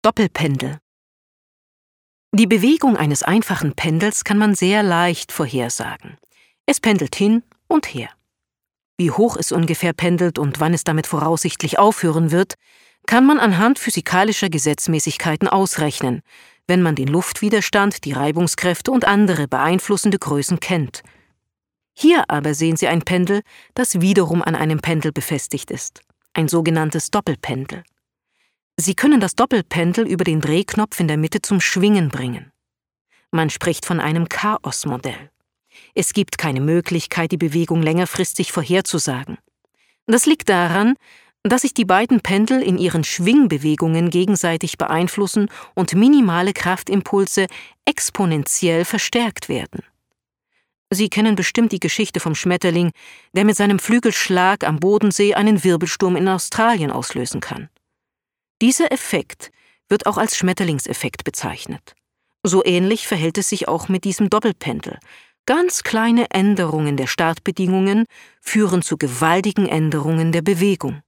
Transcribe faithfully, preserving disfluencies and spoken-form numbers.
Doppelpendel. Die Bewegung eines einfachen Pendels kann man sehr leicht vorhersagen. Es pendelt hin und her. Wie hoch es ungefähr pendelt und wann es damit voraussichtlich aufhören wird, kann man anhand physikalischer Gesetzmäßigkeiten ausrechnen, wenn man den Luftwiderstand, die Reibungskräfte und andere beeinflussende Größen kennt. Hier aber sehen Sie ein Pendel, das wiederum an einem Pendel befestigt ist, ein sogenanntes Doppelpendel. Sie können das Doppelpendel über den Drehknopf in der Mitte zum Schwingen bringen. Man spricht von einem Chaosmodell. Es gibt keine Möglichkeit, die Bewegung längerfristig vorherzusagen. Das liegt daran, dass sich die beiden Pendel in ihren Schwingbewegungen gegenseitig beeinflussen und minimale Kraftimpulse exponentiell verstärkt werden. Sie kennen bestimmt die Geschichte vom Schmetterling, der mit seinem Flügelschlag am Bodensee einen Wirbelsturm in Australien auslösen kann. Dieser Effekt wird auch als Schmetterlingseffekt bezeichnet. So ähnlich verhält es sich auch mit diesem Doppelpendel. Ganz kleine Änderungen der Startbedingungen führen zu gewaltigen Änderungen der Bewegung.